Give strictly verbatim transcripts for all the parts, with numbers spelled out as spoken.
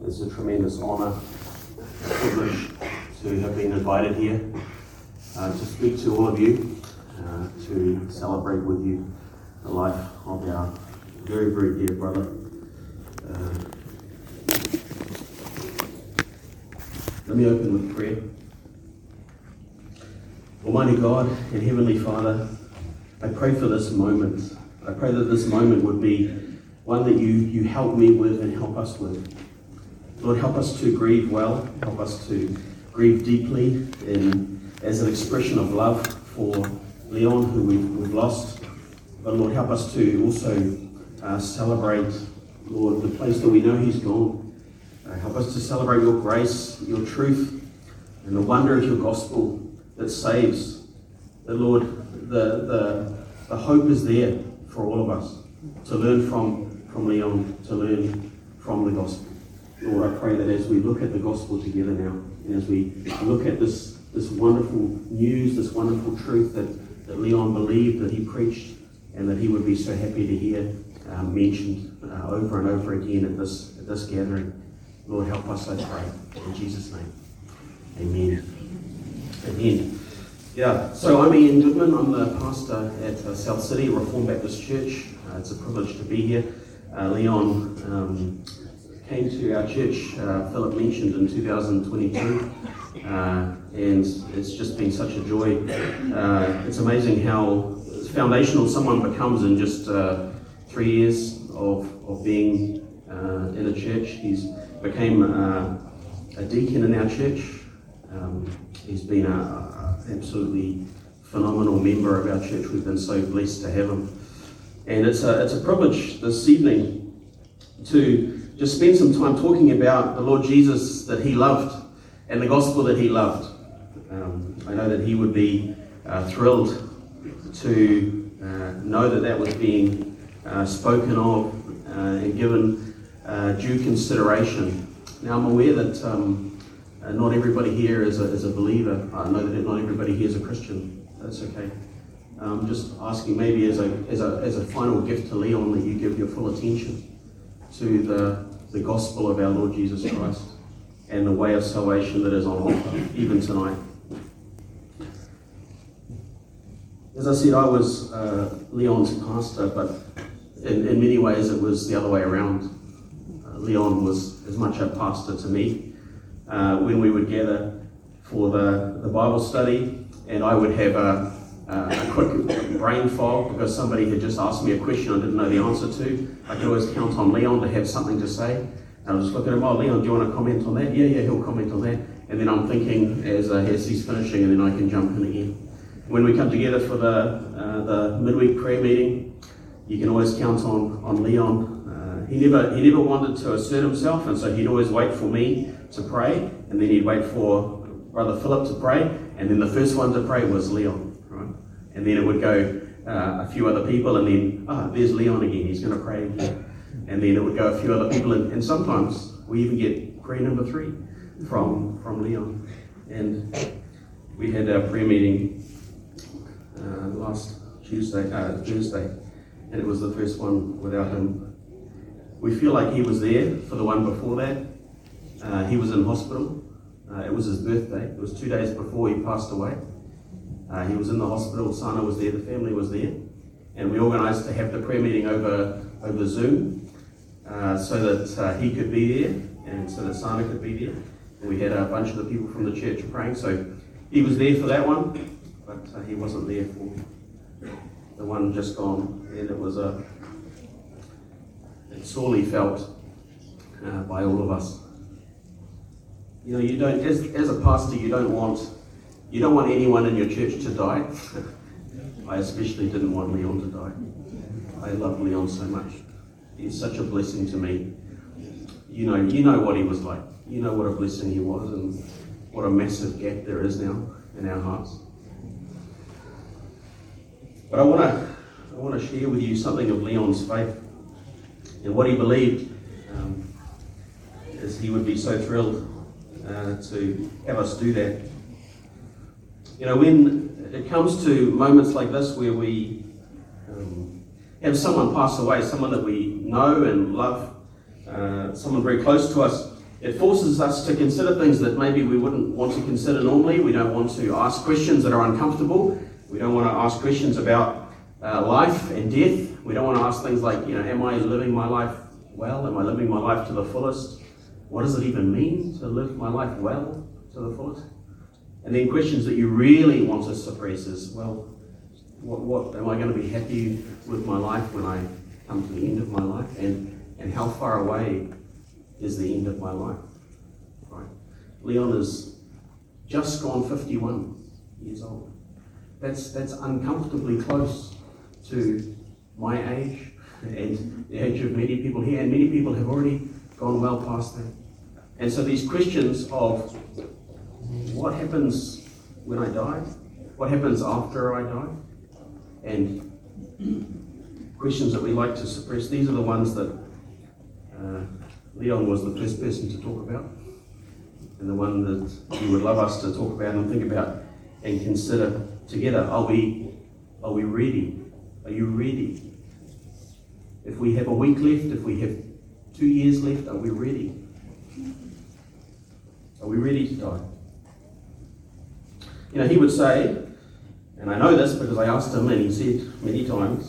It's a tremendous honour, a privilege to have been invited here uh, to speak to all of you, uh, to celebrate with you the life of our very, very dear brother. Uh, let me open with prayer. Almighty God and Heavenly Father, I pray for this moment. I pray that this moment would be one that you, you help me with and help us with. Lord, help us to grieve well, help us to grieve deeply in, as an expression of love for Leon, who we've, we've lost. But Lord, help us to also uh, celebrate, Lord, the place that we know he's gone. Uh, help us to celebrate your grace, your truth, and the wonder of your gospel that saves. That, Lord, the, the, the hope is there for all of us to learn from, from Leon, to learn from the gospel. Lord, I pray that as we look at the gospel together now, and as we look at this, this wonderful news, this wonderful truth that, that Leon believed, that he preached, and that he would be so happy to hear uh, mentioned uh, over and over again at this, at this gathering. Lord, help us, I pray. In Jesus' name. Amen. Amen. Yeah, so I'm Ian Goodman. I'm the pastor at uh, South City Reformed Baptist Church. Uh, it's a privilege to be here. Uh, Leon um, came to our church, uh, Philip mentioned, in two thousand twenty-two, uh, and it's just been such a joy. Uh, it's amazing how foundational someone becomes in just uh, three years of, of being uh, in a church. He's became uh, a deacon in our church. Um, he's been a, a absolutely phenomenal member of our church. We've been so blessed to have him. And it's a, it's a privilege this evening to just spend some time talking about the Lord Jesus that he loved and the gospel that he loved. Um, I know that he would be uh, thrilled to uh, know that that was being uh, spoken of uh, and given uh, due consideration. Now, I'm aware that um, uh, not everybody here is a, is a believer. I know that not everybody here is a Christian. That's okay. I'm just asking maybe as a, as a, as a final gift to Leon that you give your full attention to the, the gospel of our Lord Jesus Christ and the way of salvation that is on offer, even tonight. As I said, I was uh, Leon's pastor, but in, in many ways it was the other way around. Uh, Leon was as much a pastor to me uh, when we would gather for the, the Bible study, and I would have a Uh, a quick brain fog because somebody had just asked me a question I didn't know the answer to. I could always count on Leon to have something to say. And I was just looking at him, oh, Leon, do you want to comment on that? Yeah, yeah, he'll comment on that. And then I'm thinking as, uh, as he's finishing, and then I can jump in again. When we come together for the uh, the midweek prayer meeting, you can always count on, on Leon. Uh, he never he never wanted to assert himself, and so he'd always wait for me to pray, and then he'd wait for Brother Philip to pray, and then the first one to pray was Leon. And then it would go uh, a few other people, and then, ah, there's Leon again, he's going to pray again. And then it would go a few other people, and, and sometimes we even get prayer number three from from Leon. And we had our prayer meeting uh, last Tuesday, uh, Thursday, and it was the first one without him. We feel like he was there for the one before that. Uh, he was in hospital. Uh, it was his birthday. It was two days before he passed away. Uh, he was in the hospital, Sana was there, the family was there, and we organised to have the prayer meeting over over Zoom uh, so that uh, he could be there and so that Sana could be there. And we had a bunch of the people from the church praying, so he was there for that one, but uh, he wasn't there for the one just gone. And it was a it sorely felt uh, by all of us. You know, you don't as as a pastor, you don't want. You don't want anyone in your church to die. I especially didn't want Leon to die. I love Leon so much. He's such a blessing to me. You know, you know what he was like. You know what a blessing he was, and what a massive gap there is now in our hearts. But I want to, I want to share with you something of Leon's faith and what he believed. Um, as he would be so thrilled uh, to have us do that. You know, when it comes to moments like this where we um, have someone pass away, someone that we know and love, uh, someone very close to us, It forces us to consider things that maybe we wouldn't want to consider normally. We don't want to ask questions that are uncomfortable. We don't want to ask questions about uh, life and death. We don't want to ask things like, you know, am I living my life well? Am I living my life to the fullest? What does it even mean to live my life well to the fullest? And then questions that you really want to suppress is, well, what, what am I going to be happy with my life when I come to the end of my life? And, and how far away is the end of my life? Right? Leon is just gone fifty-one years old. That's, that's uncomfortably close to my age and the age of many people here, and many people have already gone well past that. And so these questions of what happens when I die, what happens after I die, and questions that we like to suppress, these are the ones that uh, Leon was the first person to talk about, and the one that he would love us to talk about and think about and consider together. Are we, are we ready? Are you ready? If we have a week left, if we have two years left, are we ready? Are we ready to die? You know, he would say, and I know this because I asked him and he said many times,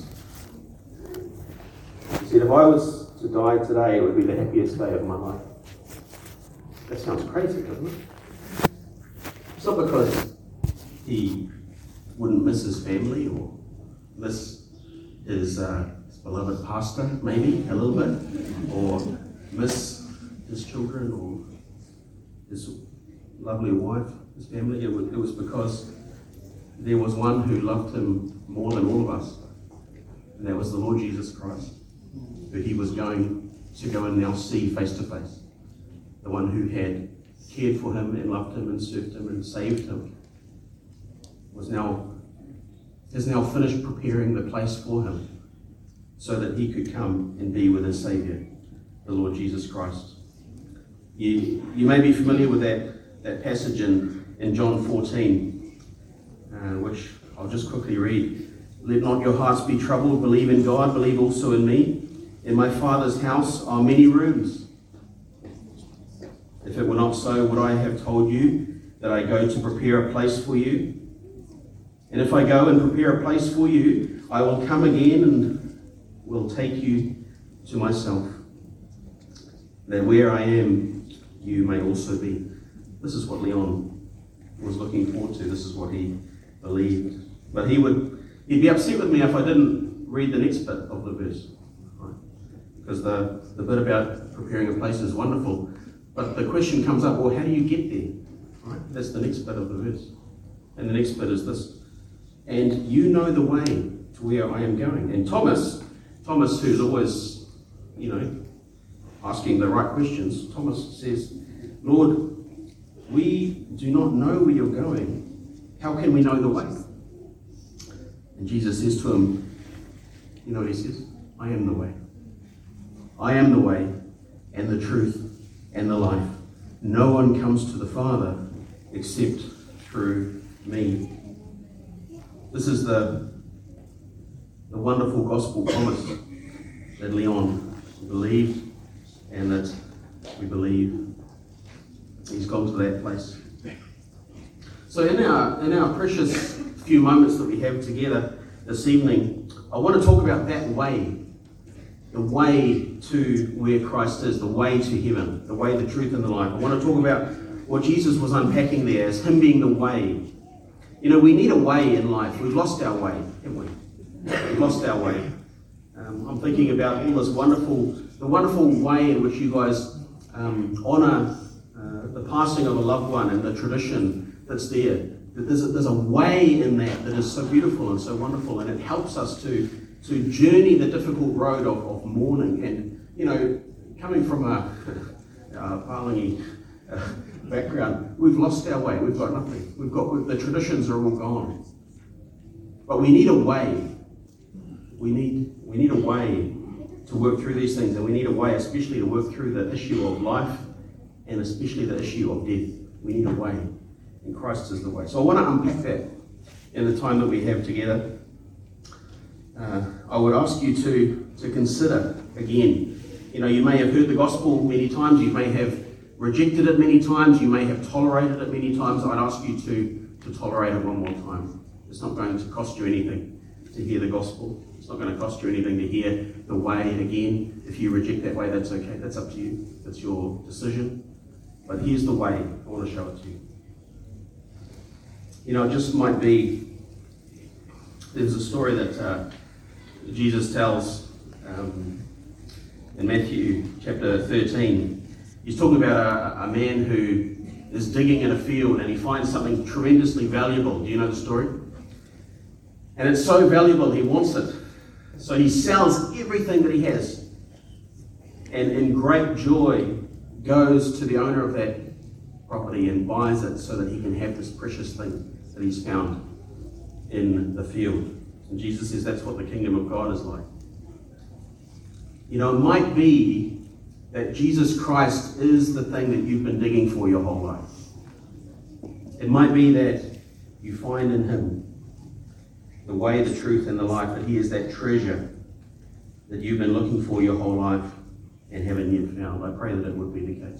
he said, if I was to die today, it would be the happiest day of my life. That sounds crazy, doesn't it? It's not because he wouldn't miss his family or miss his, uh, his beloved pastor, maybe a little bit, or miss his children or his lovely wife, his family. It was, it was because there was one who loved him more than all of us, and that was the Lord Jesus Christ, who he was going to go and now see face to face. The one who had cared for him and loved him and served him and saved him was now is now finished preparing the place for him so that he could come and be with his Saviour, the Lord Jesus Christ. You, you may be familiar with that, that passage in, in John fourteen, uh, which I'll just quickly read. Let not your hearts be troubled. Believe in God. Believe also in me. In my Father's house are many rooms. If it were not so, would I have told you that I go to prepare a place for you? And if I go and prepare a place for you, I will come again and will take you to myself, that where I am, you may also be. This is what Leon was looking forward to. This is what he believed. But he would, he'd be upset with me if I didn't read the next bit of the verse, right? Because the, the bit about preparing a place is wonderful. But the question comes up, well, how do you get there? Right? That's the next bit of the verse. And the next bit is this. And you know the way to where I am going. And Thomas, Thomas, who's always, you know, asking the right questions, Thomas says, Lord, we do not know where you're going. How can we know the way? And Jesus says to him, you know what he says? I am the way. I am the way and the truth and the life. No one comes to the Father except through me. This is the, the wonderful gospel promise that Leon believed and that we believe. He's gone to that place. So in our, in our precious few moments that we have together this evening, I want to talk about that way. The way to where Christ is, the way to heaven, the way, the truth, and the life. I want to talk about what Jesus was unpacking there as him being the way. You know, we need a way in life. We've lost our way, haven't we? We've lost our way. Um, I'm thinking about all this wonderful, the wonderful way in which you guys um, honour uh, the passing of a loved one and the tradition that's there. There's a, there's a way in that that is so beautiful and so wonderful, and it helps us to to journey the difficult road of, of mourning. And, you know, coming from a, a Palangi uh, background, we've lost our way. We've got nothing. We've got, we've, the traditions are all gone. But we need a way. We need, we need a way to work through these things, and we need a way especially to work through the issue of life and especially the issue of death. We need a way, and Christ is the way. So I want to unpack that in the time that we have together. Uh, I would ask you to, to consider again. You know, you may have heard the gospel many times. You may have rejected it many times. You may have tolerated it many times. I'd ask you to, to tolerate it one more time. It's not going to cost you anything to hear the gospel. It's not going to cost you anything to hear the way again. If you reject that way, that's okay. That's up to you. That's your decision. But here's the way. I want to show it to you. You know, it just might be, there's a story that uh, Jesus tells um, in Matthew chapter thirteen. He's talking about a, a man who is digging in a field and he finds something tremendously valuable. Do you know the story? And it's so valuable, he wants it. So he sells everything that he has. And in great joy goes to the owner of that property and buys it so that he can have this precious thing that he's found in the field. And Jesus says that's what the kingdom of God is like. You know, it might be that Jesus Christ is the thing that you've been digging for your whole life. It might be that you find in him the way, the truth, and the life, that he is that treasure that you've been looking for your whole life and haven't yet found. I pray that it would be the case.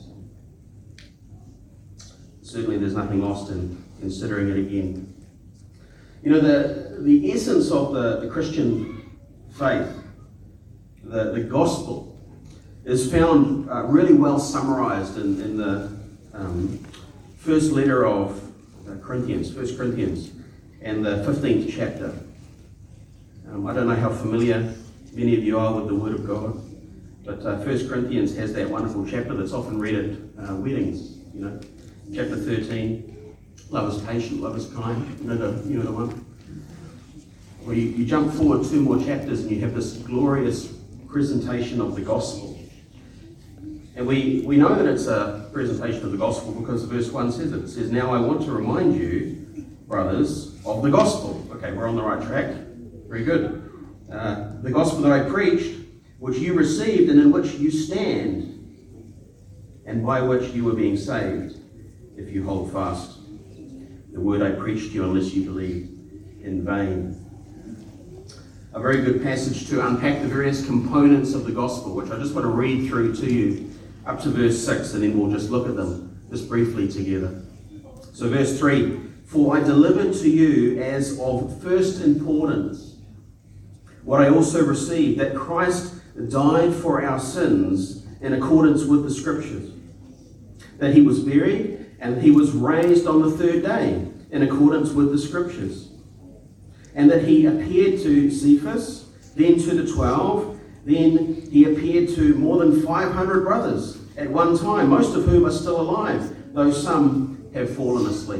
Certainly there's nothing lost in considering it again. You know, the, the essence of the, the Christian faith, the, the gospel, is found uh, really well summarized in, in the um, first letter of uh, Corinthians, First Corinthians, and the fifteenth chapter. Um, I don't know how familiar many of you are with the Word of God, but uh, First Corinthians has that wonderful chapter that's often read at uh, weddings. You know, chapter thirteen, love is patient, love is kind. You know the, you know the one? Where you, you jump forward two more chapters and you have this glorious presentation of the gospel. And we, we know that it's a presentation of the gospel because verse one says it. It says, "Now I want to remind you, brothers, of the gospel." Okay, we're on the right track. Very good. Uh, the gospel that I preached, which you received and in which you stand, and by which you are being saved, if you hold fast the word I preached to you, unless you believe in vain. A very good passage to unpack the various components of the gospel, which I just want to read through to you up to verse six, and then we'll just look at them just briefly together. So verse three, "For I delivered to you as of first importance what I also received, that Christ died for our sins in accordance with the Scriptures, that he was buried and that he was raised on the third day in accordance with the Scriptures, and that he appeared to Cephas, then to the twelve, then he appeared to more than five hundred brothers at one time, most of whom are still alive, though some have fallen asleep."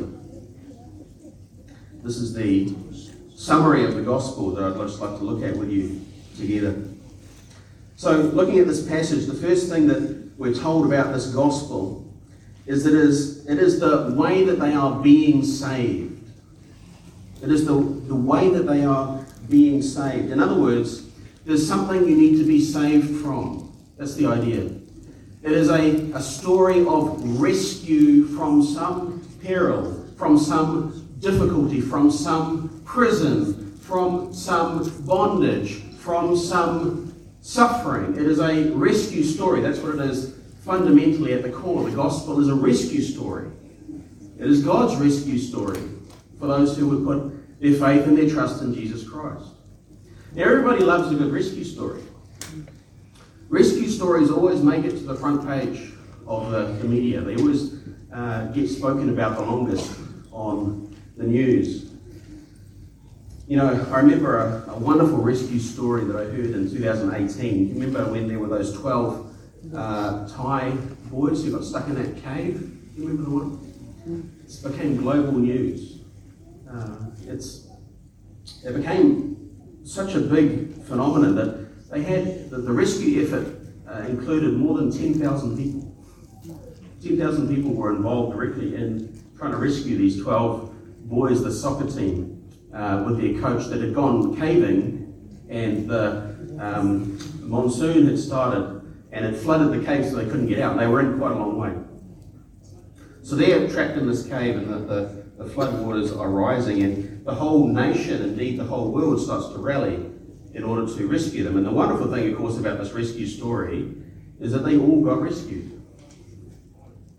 This is the summary of the gospel that I'd just like to look at with you together. So, looking at this passage, the first thing that we're told about this gospel is that it is, it is the way that they are being saved. It is the, the way that they are being saved. In other words, there's something you need to be saved from. That's the idea. It is a, a story of rescue from some peril, from some difficulty, from some prison, from some bondage, from some suffering. It is a rescue story. That's what it is fundamentally at the core. The gospel is a rescue story. It is God's rescue story for those who would put their faith and their trust in Jesus Christ. Now, everybody loves a good rescue story. Rescue stories always make it to the front page of the, the media. They always uh, get spoken about the longest on the news. You know, I remember a, a wonderful rescue story that I heard in two thousand eighteen. You remember when there were those twelve uh, Thai boys who got stuck in that cave? You remember the one? It became global news. Uh, it's it became such a big phenomenon that they had the, the rescue effort uh, included more than ten thousand people. ten thousand people were involved directly in trying to rescue these twelve boys, the soccer team, uh, with their coach that had gone caving, and the um, monsoon had started and it flooded the cave so they couldn't get out. They were in quite a long way. So they're trapped in this cave, and the, the, the flood waters are rising, and the whole nation, indeed the whole world, starts to rally in order to rescue them. And the wonderful thing, of course, about this rescue story is that they all got rescued.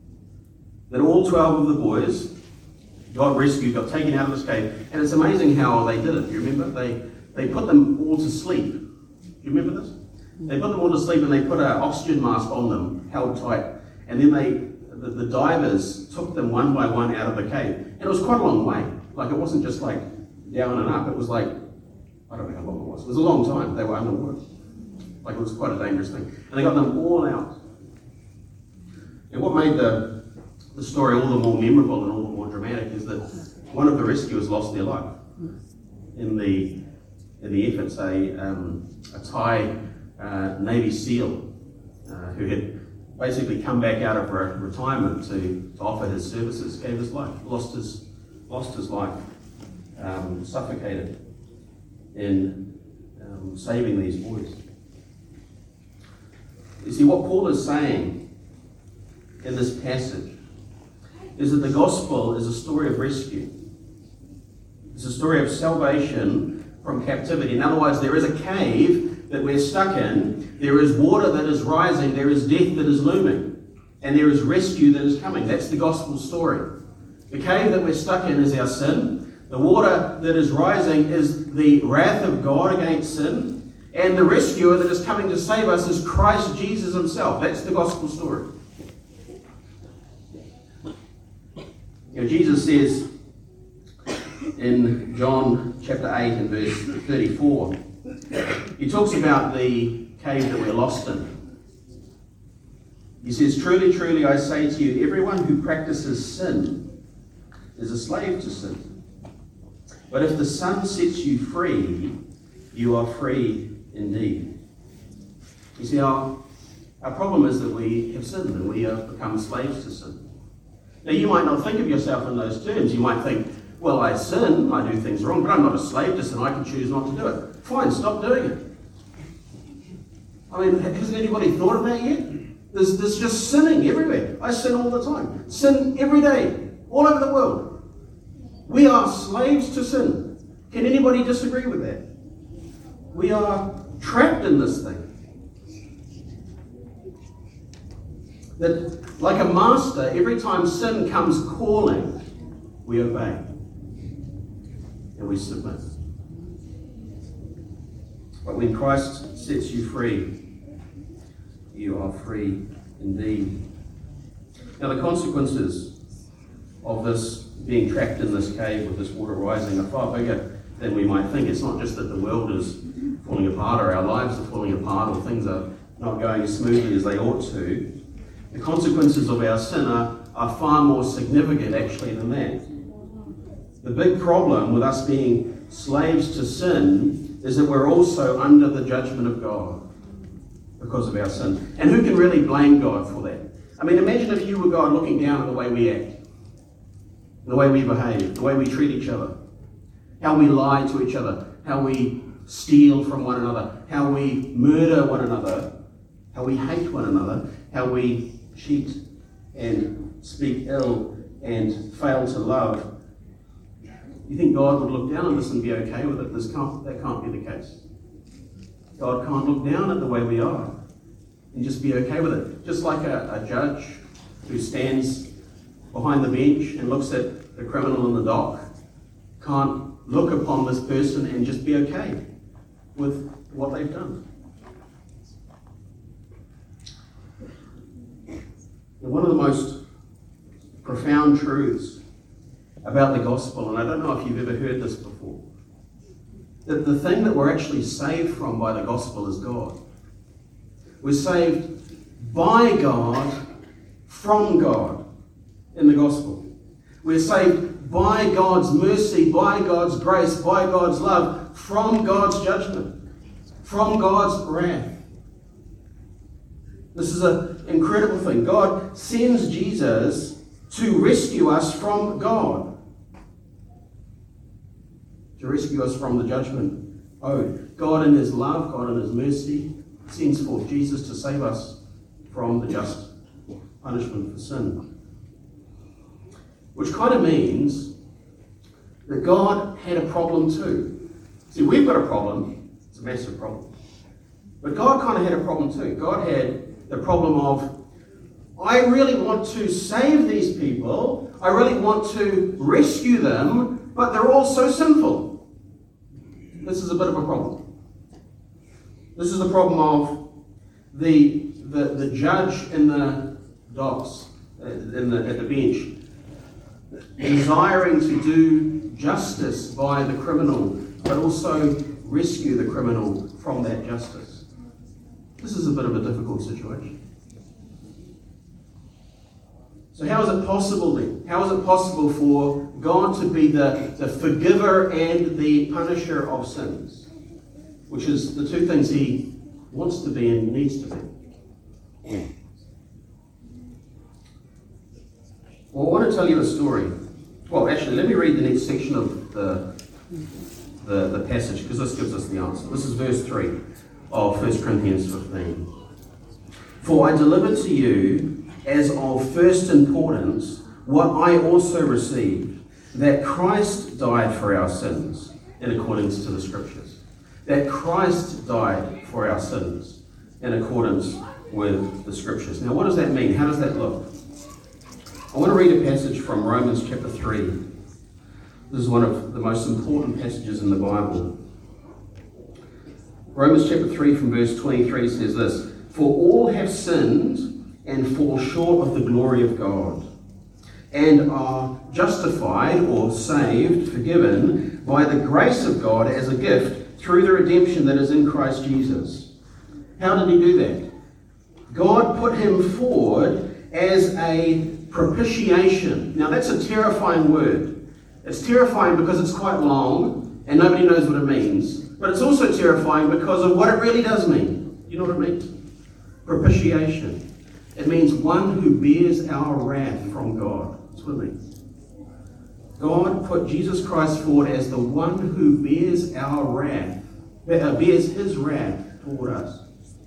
that all twelve of the boys got rescued, got taken out of this cave. And it's amazing how they did it. Do you remember? They, they put them all to sleep. Do you remember this? They put them all to sleep and they put an oxygen mask on them, held tight. And then they, the, the divers took them one by one out of the cave. And it was quite a long way. Like, it wasn't just like down and up. It was like, I don't know how long it was. It was a long time. They were underwater. Like, it was quite a dangerous thing. And they got them all out. And what made the, the story all the more memorable and all the more dramatic is that one of the rescuers lost their life in the in the efforts. A, um, a Thai uh, Navy SEAL uh, who had basically come back out of re- retirement to, to offer his services gave his life, lost his lost his life, um, suffocated in um, saving these boys. You see, what Paul is saying in this passage is that the gospel is a story of rescue. It's a story of salvation from captivity. In other words, there is a cave that we're stuck in, there is water that is rising, there is death that is looming, and there is rescue that is coming. That's the gospel story. The cave that we're stuck in is our sin. The water that is rising is the wrath of God against sin. And the rescuer that is coming to save us is Christ Jesus himself. That's the gospel story. You know, Jesus says in John chapter eight and verse thirty-four, he talks about the cave that we're lost in. He says, "Truly, truly, I say to you, everyone who practices sin is a slave to sin. But if the Son sets you free, you are free indeed." You see, our, our problem is that we have sinned and we have become slaves to sin. Now, you might not think of yourself in those terms. You might think, well, I sin, I do things wrong, but I'm not a slave to sin. I can choose not to do it. Fine, stop doing it. I mean, hasn't anybody thought of that yet? There's, there's just sinning everywhere. I sin all the time. Sin every day, all over the world. We are slaves to sin. Can anybody disagree with that? We are trapped in this thing. That, like a master, every time sin comes calling, we obey and we submit. But when Christ sets you free, you are free indeed. Now, the consequences of this being trapped in this cave with this water rising are far bigger than we might think. It's not just that the world is falling apart or our lives are falling apart or things are not going as smoothly as they ought to. The consequences of our sin are, are far more significant actually than that. The big problem with us being slaves to sin is that we're also under the judgment of God because of our sin. And who can really blame God for that? I mean, imagine if you were God looking down at the way we act, the way we behave, the way we treat each other, how we lie to each other, how we steal from one another, how we murder one another, how we hate one another, how we cheat and speak ill and fail to love. You think God would look down on this and be okay with it? This can't, that can't be the case. God can't look down at the way we are and just be okay with it. Just like a, a judge who stands behind the bench and looks at the criminal in the dock can't look upon this person and just be okay with what they've done. And one of the most profound truths about the gospel, and I don't know if you've ever heard this before, that the thing that we're actually saved from by the gospel is God. We're saved by God, from God in the gospel. We're saved by God's mercy, by God's grace, by God's love, from God's judgment, from God's wrath. This is an incredible thing. God sends Jesus to rescue us from God, to rescue us from the judgment owed. God in his love, God in his mercy, sends forth Jesus to save us from the just punishment for sin. Which kind of means that God had a problem too. See, we've got a problem. It's a massive problem. But God kind of had a problem too. God had the problem of, I really want to save these people. I really want to rescue them, but they're all so sinful. This is a bit of a problem. This is the problem of the, the, the judge in the docks, in the, at the bench, desiring to do justice by the criminal, but also rescue the criminal from that justice. This is a bit of a difficult situation. So how is it possible then? How is it possible for God to be the, the forgiver and the punisher of sins? Which is the two things he wants to be and needs to be. Well, I want to tell you a story. Well, actually, let me read the next section of the, the, the passage, because this gives us the answer. This is verse three of First Corinthians fifteen. For I delivered to you as of first importance what I also received, that Christ died for our sins in accordance to the Scriptures. That Christ died for our sins in accordance with the Scriptures. Now, what does that mean? How does that look? I want to read a passage from Romans chapter three. This is one of the most important passages in the Bible. Romans chapter three from verse twenty-three says this: For all have sinned and fall short of the glory of God, and are justified or saved, forgiven, by the grace of God as a gift through the redemption that is in Christ Jesus. How did he do that? God put him forward as a propitiation. Now that's a terrifying word. It's terrifying because it's quite long and nobody knows what it means. But it's also terrifying because of what it really does mean. You know what it means? Propitiation. It means one who bears our wrath from God. That's what it means. God put Jesus Christ forward as the one who bears our wrath, bears his wrath toward us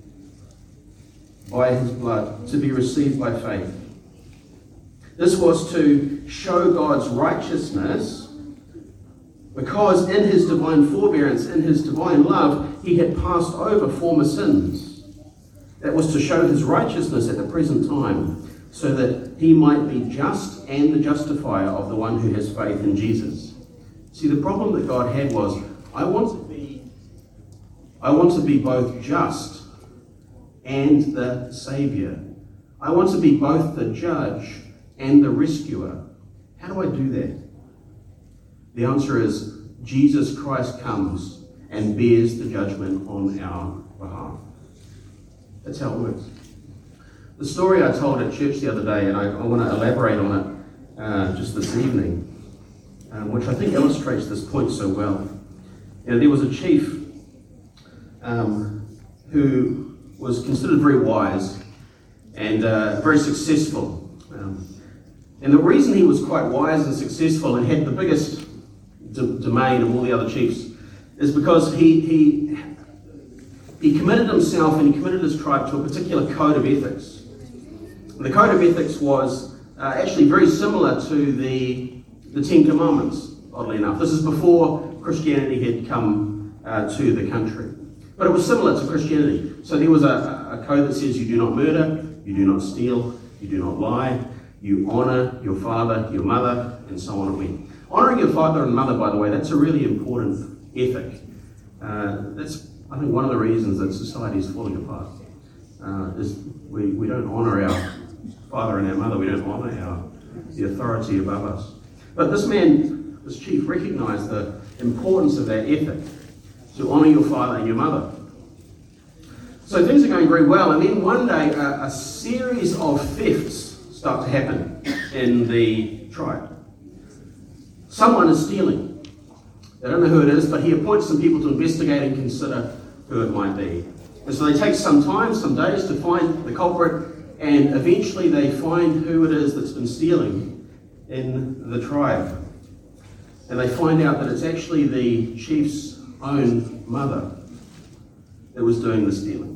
by his blood, to be received by faith. This was to show God's righteousness, because in his divine forbearance, in his divine love, he had passed over former sins. That was to show his righteousness at the present time, so that he might be just and the justifier of the one who has faith in Jesus. See, the problem that God had was, I want to be, I want to be both just and the Saviour. I want to be both the judge and the rescuer. How do I do that? The answer is Jesus Christ comes and bears the judgment on our behalf. That's how it works. The story I told at church the other day, and I, I want to elaborate on it uh, just this evening, um, which I think illustrates this point so well. You know, there was a chief um, who was considered very wise and uh, very successful. Um, and the reason he was quite wise and successful and had the biggest d- domain of all the other chiefs is because he, he He committed himself and he committed his tribe to a particular code of ethics. And the code of ethics was uh, actually very similar to the, the Ten Commandments, oddly enough. This is before Christianity had come uh, to the country. But it was similar to Christianity. So there was a, a code that says you do not murder, you do not steal, you do not lie, you honour your father, your mother, and so on it went. Honouring your father and mother, by the way, that's a really important ethic. Uh, that's I think one of the reasons that society is falling apart uh, is we, we don't honour our father and our mother. We don't honour our the authority above us. But this man, this chief, recognised the importance of that ethic, to honour your father and your mother. So things are going very well, and then one day a, a series of thefts start to happen in the tribe. Someone is stealing. They don't know who it is, but he appoints some people to investigate and consider who it might be. And so they take some time, some days to find the culprit, and eventually they find who it is that's been stealing in the tribe. And they find out that it's actually the chief's own mother that was doing the stealing.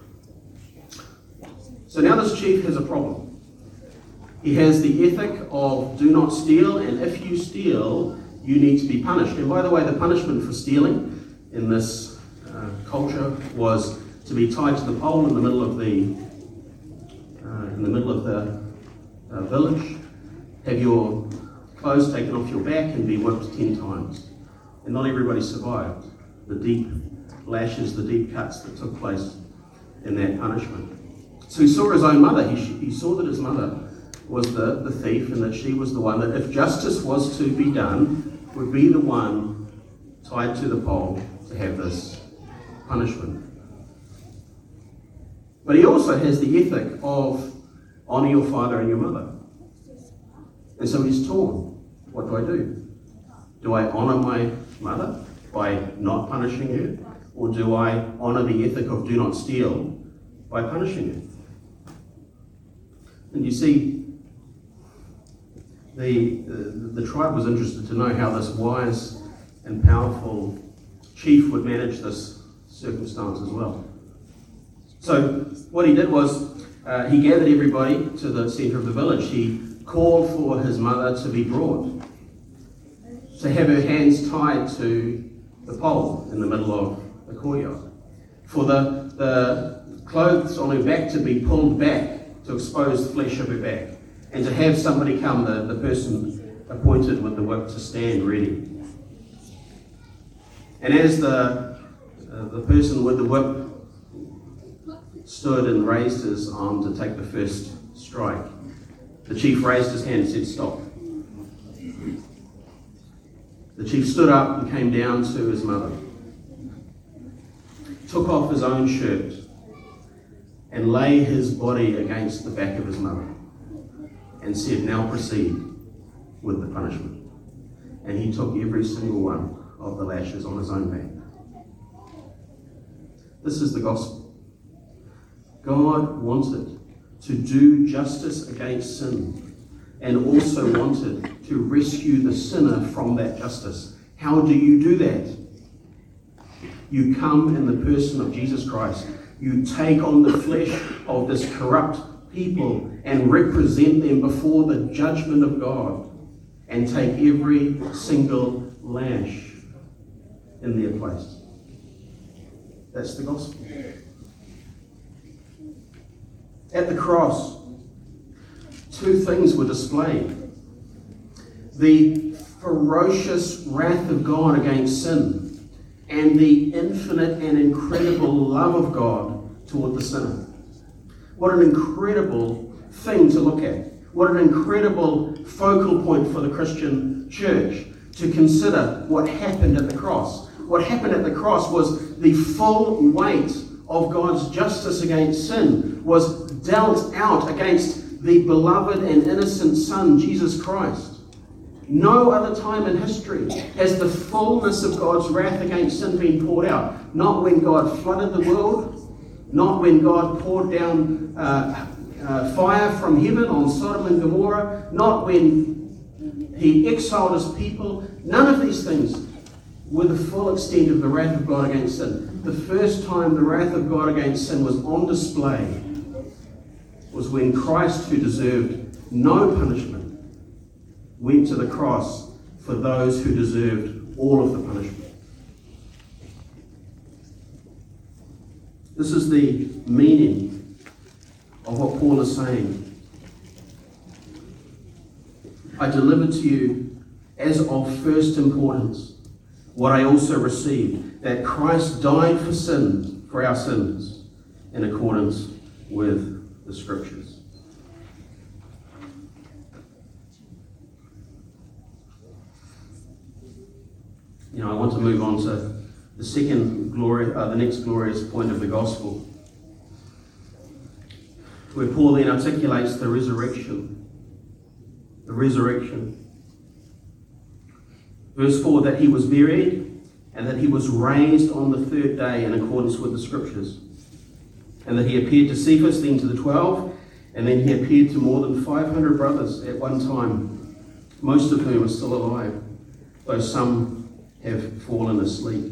So now this chief has a problem. He has the ethic of do not steal, and if you steal, you need to be punished. And by the way, the punishment for stealing in this uh, culture was to be tied to the pole in the middle of the uh, in the middle of the uh, village, have your clothes taken off your back and be whipped ten times. And not everybody survived the deep lashes, the deep cuts that took place in that punishment. So he saw his own mother. He, he saw that his mother was the, the thief, and that she was the one that, if justice was to be done, would be the one tied to the pole to have this punishment. But he also has the ethic of honour your father and your mother. And so he's torn. What do I do? Do I honour my mother by not punishing her? Or do I honour the ethic of do not steal by punishing her? And you see, the, the, the tribe was interested to know how this wise and powerful chief would manage this circumstance as well. So what he did was uh, he gathered everybody to the centre of the village. He called for his mother to be brought, to have her hands tied to the pole in the middle of the courtyard, for the, the clothes on her back to be pulled back to expose the flesh of her back, and to have somebody come, the, the person appointed with the whip, to stand ready. And as the, uh, the person with the whip stood and raised his arm to take the first strike, the chief raised his hand and said, "Stop." The chief stood up and came down to his mother, took off his own shirt, and lay his body against the back of his mother, and said, "Now proceed with the punishment." And he took every single one of the lashes on his own back. This is the gospel. God wanted to do justice against sin, and also wanted to rescue the sinner from that justice. How do you do that? You come in the person of Jesus Christ. You take on the flesh of this corrupt people and represent them before the judgment of God, and take every single lash in their place. That's the gospel. At the cross, two things were displayed. The ferocious wrath of God against sin, and the infinite and incredible love of God toward the sinner. What an incredible thing to look at. What an incredible focal point for the Christian church to consider what happened at the cross. What happened at the cross was the full weight of God's justice against sin was dealt out against the beloved and innocent Son, Jesus Christ. No other time in history has the fullness of God's wrath against sin been poured out. Not when God flooded the world, not when God poured down uh, uh, fire from heaven on Sodom and Gomorrah, not when he exiled his people. None of these things were the full extent of the wrath of God against sin. The first time the wrath of God against sin was on display was when Christ, who deserved no punishment, went to the cross for those who deserved all of the punishment. This is the meaning of what Paul is saying. I delivered to you as of first importance what I also received, that Christ died for sins, for our sins, in accordance with the Scriptures. You know, I want to move on to the second glory, uh, the next glorious point of the gospel, where Paul then articulates the resurrection. The resurrection. Verse four, that he was buried and that he was raised on the third day in accordance with the Scriptures. And that he appeared to Cephas, then to the twelve, and then he appeared to more than five hundred brothers at one time, most of whom are still alive, though some have fallen asleep.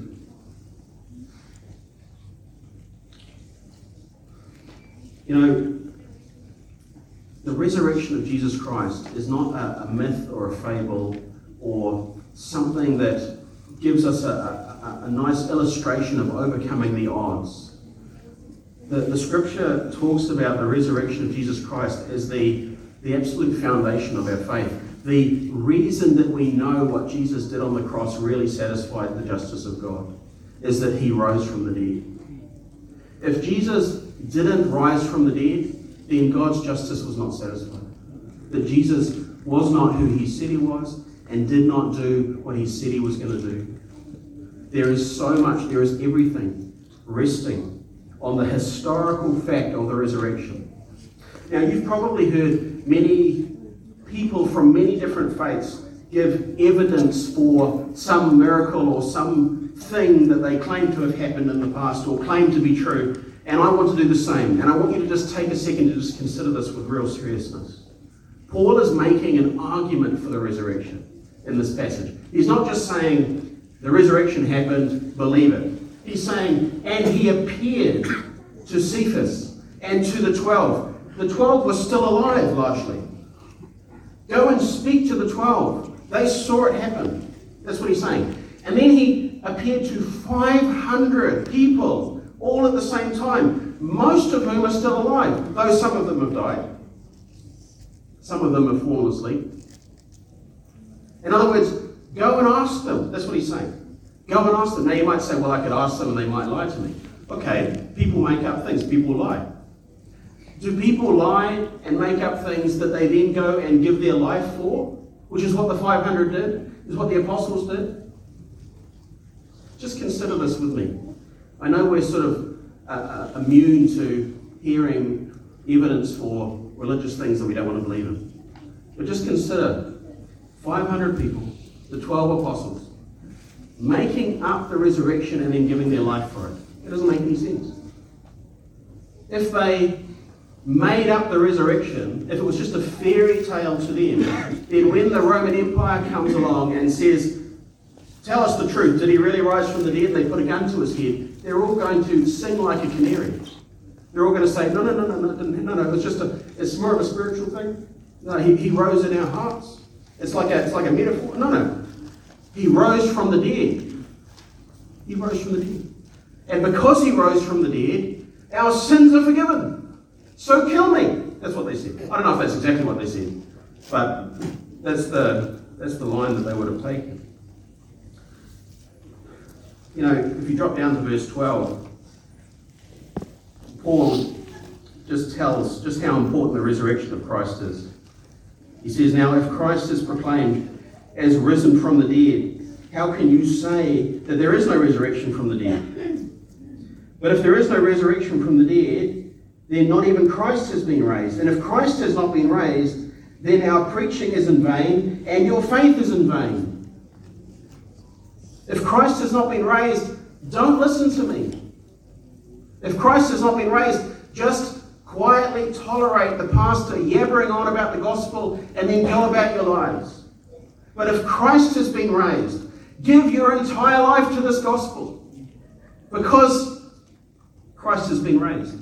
You know, the resurrection of Jesus Christ is not a, a myth or a fable or something that gives us a, a, a nice illustration of overcoming the odds. The, the scripture talks about the resurrection of Jesus Christ as the, the absolute foundation of our faith. The reason that we know what Jesus did on the cross really satisfied the justice of God is that he rose from the dead. If Jesus didn't rise from the dead, then God's justice was not satisfied. That Jesus was not who he said he was and did not do what he said he was going to do. There is so much, there is everything resting on the historical fact of the resurrection. Now, you've probably heard many people from many different faiths give evidence for some miracle or some thing that they claim to have happened in the past or claim to be true. And I want to do the same. And I want you to just take a second to just consider this with real seriousness. Paul is making an argument for the resurrection in this passage. He's not just saying the resurrection happened, believe it. He's saying, and he appeared to Cephas and to the twelve. The twelve were still alive, largely. Go and speak to the twelve. They saw it happen. That's what he's saying. And then he appeared to five hundred people all at the same time, most of whom are still alive, though some of them have died. Some of them have fallen asleep. In other words, go and ask them. That's what he's saying. Go and ask them. Now you might say, well, I could ask them and they might lie to me. Okay, people make up things. People lie. Do people lie and make up things that they then go and give their life for? Which is what the five hundred did, is what the apostles did. Just consider this with me. I know we're sort of uh, uh, immune to hearing evidence for religious things that we don't want to believe in. But just consider five hundred people, the twelve apostles, making up the resurrection and then giving their life for it. It doesn't make any sense. If they made up the resurrection, if it was just a fairy tale to them, then when the Roman Empire comes along and says, tell us the truth, did he really rise from the dead? They put a gun to his head. They're all going to sing like a canary. They're all going to say, no, no, no, no, no, no, no, it's just a, it's more of a spiritual thing. No, he, he rose in our hearts. It's like a, it's like a metaphor. No, no. He rose from the dead. He rose from the dead. And because he rose from the dead, our sins are forgiven. So kill me. That's what they said. I don't know if that's exactly what they said, but that's the that's the line that they would have taken. You know, if you drop down to verse twelve, Paul just tells just how important the resurrection of Christ is. He says, now if Christ is proclaimed as risen from the dead, how can you say that there is no resurrection from the dead? But if there is no resurrection from the dead, then not even Christ has been raised. And if Christ has not been raised, then our preaching is in vain and your faith is in vain. If Christ has not been raised, don't listen to me. If Christ has not been raised, just quietly tolerate the pastor yabbering on about the gospel and then go about your lives. But if Christ has been raised, give your entire life to this gospel because Christ has been raised.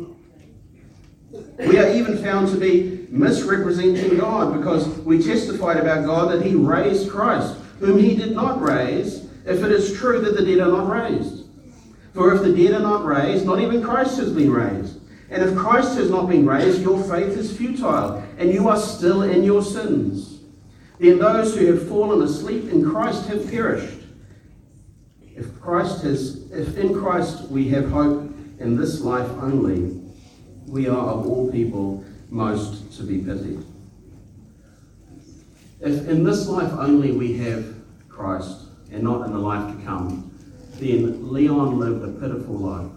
We are even found to be misrepresenting God because we testified about God that he raised Christ, whom he did not raise, if it is true that the dead are not raised. For if the dead are not raised, not even Christ has been raised. And if Christ has not been raised, your faith is futile, and you are still in your sins. Then those who have fallen asleep in Christ have perished. If Christ has, if in Christ we have hope in this life only, we are of all people most to be pitied. If in this life only we have Christ and not in the life to come, then Leon lived a pitiful life.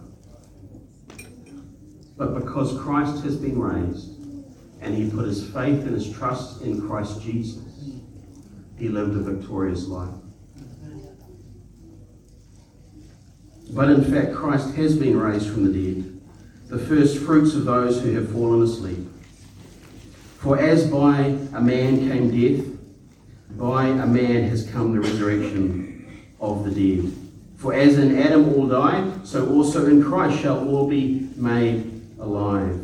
But because Christ has been raised and he put his faith and his trust in Christ Jesus, he lived a victorious life. But in fact, Christ has been raised from the dead, the first fruits of those who have fallen asleep. For as by a man came death, by a man has come the resurrection of the dead. For as in Adam all die, so also in Christ shall all be made alive.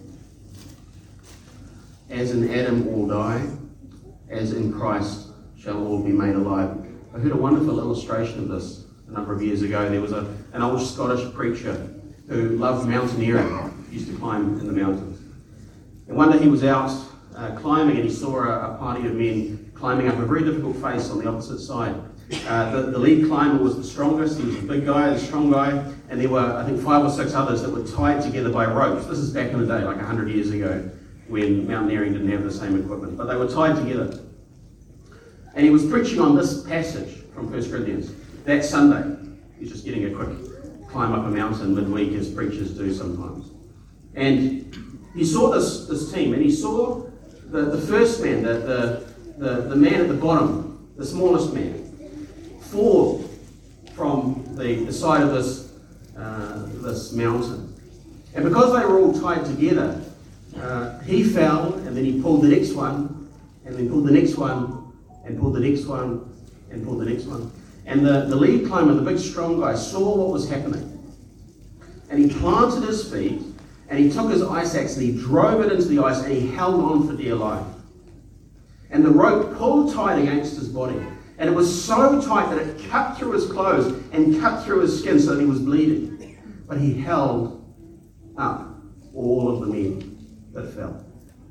As in Adam all die, as in Christ shall all be made alive. I heard a wonderful illustration of this a number of years ago. There was a, an old Scottish preacher who loved mountaineering, used to climb in the mountains. And one day he was out uh, climbing and he saw a, a party of men climbing up a very difficult face on the opposite side. Uh, the, the lead climber was the strongest. He was the big guy, the strong guy, and there were, I think, five or six others that were tied together by ropes. This is back in the day, like one hundred years ago, when mountaineering didn't have the same equipment, but they were tied together. And he was preaching on this passage from First Corinthians that Sunday. He's just getting a quick climb up a mountain midweek, as preachers do sometimes. And he saw this, this team, and he saw the, the first man, the, the, the, the man at the bottom, the smallest man, fall from the, the side of this, uh, this mountain. And because they were all tied together, uh, he fell, and then he pulled the next one, and then pulled the next one, and pulled the next one, and pulled the next one. And the, the lead climber, the big strong guy, saw what was happening. And he planted his feet, and he took his ice axe and he drove it into the ice, and he held on for dear life. And the rope pulled tight against his body. And it was so tight that it cut through his clothes and cut through his skin so that he was bleeding. But he held up all of the men that fell.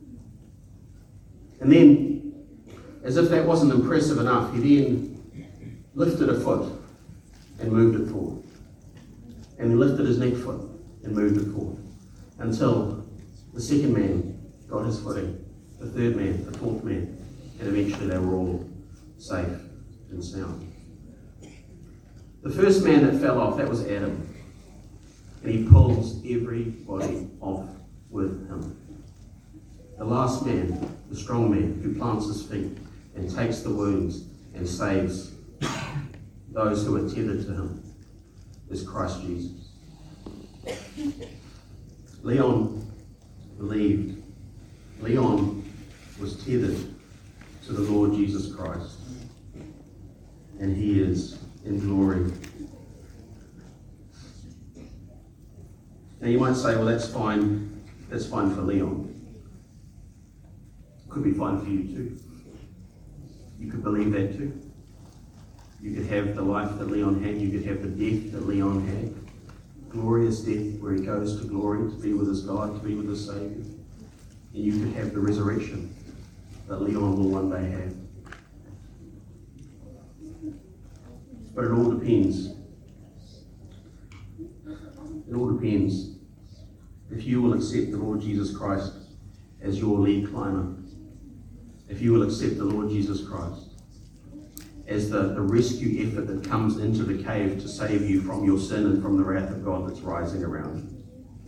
And then, as if that wasn't impressive enough, he then lifted a foot and moved it forward. And he lifted his next foot and moved it forward. Until the second man got his footing, the third man, the fourth man, and eventually they were all safe and sound. The first man that fell off, that was Adam. And he pulls everybody off with him. The last man, the strong man, who plants his feet and takes the wounds and saves those who are tethered to him, is Christ Jesus. Leon believed. Leon was tethered to the Lord Jesus Christ. And he is in glory. Now you might say, well, that's fine. That's fine for Leon. Could be fine for you too. You could believe that too. You could have the life that Leon had. You could have the death that Leon had. Glorious death where he goes to glory, to be with his God, to be with his Saviour. And you could have the resurrection that Leon will one day have. But it all depends. It all depends if you will accept the Lord Jesus Christ as your lead climber. If you will accept the Lord Jesus Christ as the, the rescue effort that comes into the cave to save you from your sin and from the wrath of God that's rising around you.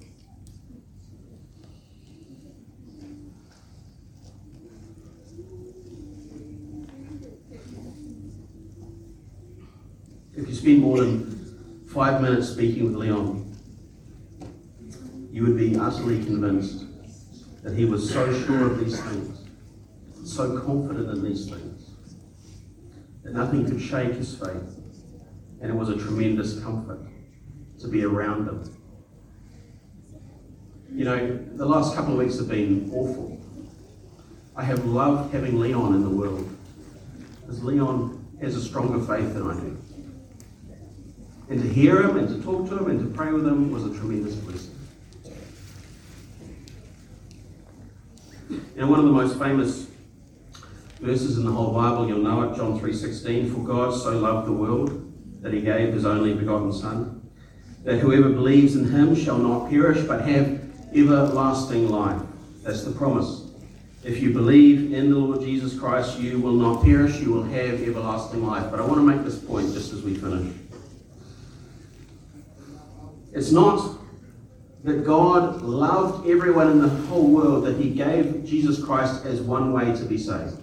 If you spend more than five minutes speaking with Leon, you would be utterly convinced that he was so sure of these things, so confident in these things, that nothing could shake his faith, and it was a tremendous comfort to be around him. You know, the last couple of weeks have been awful. I have loved having Leon in the world, because Leon has a stronger faith than I do. And to hear him and to talk to him and to pray with him was a tremendous blessing. You know, one of the most famous verses in the whole Bible, you'll know it, John three sixteen, for God so loved the world that he gave his only begotten Son, that whoever believes in him shall not perish but have everlasting life. That's the promise. If you believe in the Lord Jesus Christ, you will not perish, you will have everlasting life. But I want to make this point just as we finish. It's not that God loved everyone in the whole world, that he gave Jesus Christ as one way to be saved.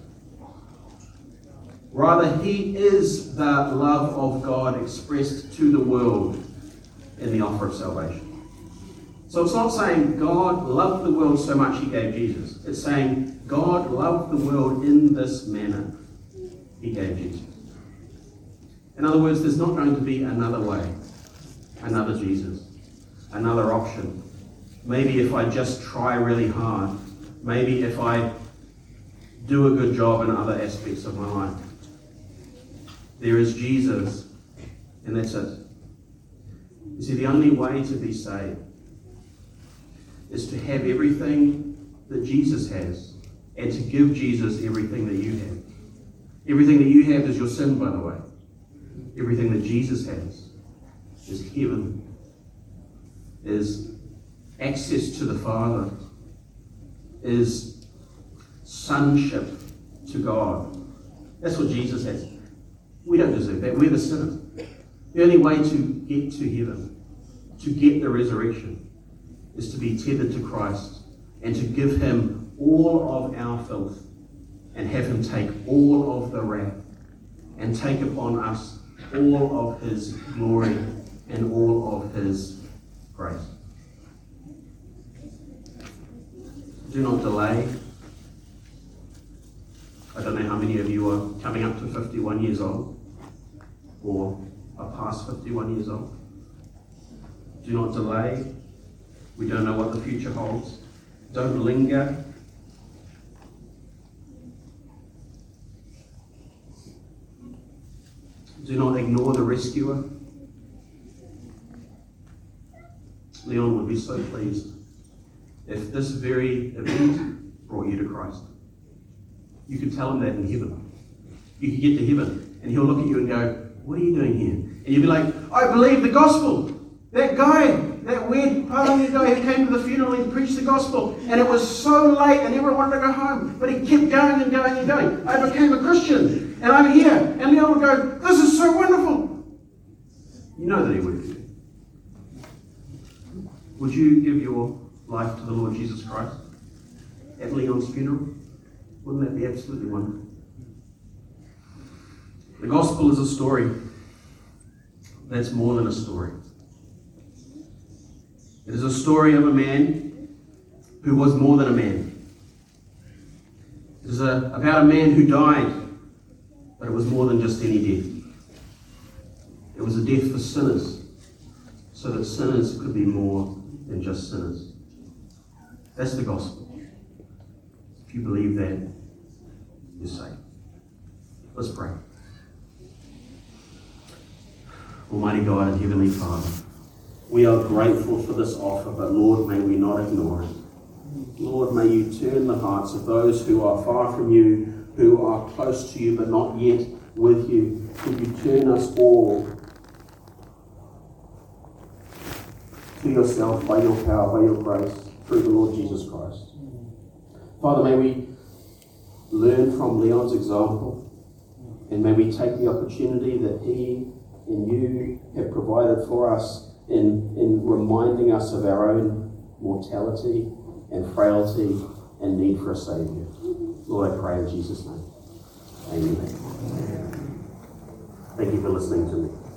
Rather, he is the love of God expressed to the world in the offer of salvation. So it's not saying God loved the world so much he gave Jesus. It's saying God loved the world in this manner. He gave Jesus. In other words, there's not going to be another way, another Jesus, another option. Maybe if I just try really hard, maybe if I do a good job in other aspects of my life. There is Jesus, and that's it. You see, the only way to be saved is to have everything that Jesus has and to give Jesus everything that you have. Everything that you have is your sin, by the way. Everything that Jesus has is heaven, is access to the Father, is sonship to God. That's what Jesus has. We don't deserve that. We're the sinners. The only way to get to heaven, to get the resurrection, is to be tethered to Christ and to give him all of our filth and have him take all of the wrath and take upon us all of his glory and all of his grace. Do not delay. I don't know how many of you are coming up to fifty-one years old or are past fifty-one years old. Do not delay. We don't know what the future holds. Don't linger. Do not ignore the rescuer. Leon would be so pleased if this very event brought you to Christ. You could tell him that in heaven. You could get to heaven and he'll look at you and go, what are you doing here? And you'll be like, I believe the gospel. That guy, that weird parliament guy who came to the funeral and preached the gospel, and it was so late and everyone wanted to go home, but he kept going and going and going. I became a Christian and I'm here. And Leon would go, this is so wonderful. You know that he would do. Would you give your life to the Lord Jesus Christ at Leon's funeral? Wouldn't that be absolutely wonderful? The gospel is a story that's more than a story. It is a story of a man who was more than a man. It is a, about a man who died, but it was more than just any death. It was a death for sinners, so that sinners could be more than just sinners. That's the gospel. If you believe that, you're saved. Let's pray. Almighty God and Heavenly Father, we are grateful for this offer, but Lord, may we not ignore it. Lord, may you turn the hearts of those who are far from you, who are close to you but not yet with you. Could you turn us all to yourself by your power, by your grace, through the Lord Jesus Christ. Father, may we learn from Leon's example, and may we take the opportunity that he and you have provided for us in, in reminding us of our own mortality and frailty and need for a Saviour. Lord, I pray in Jesus' name. Amen. Thank you for listening to me.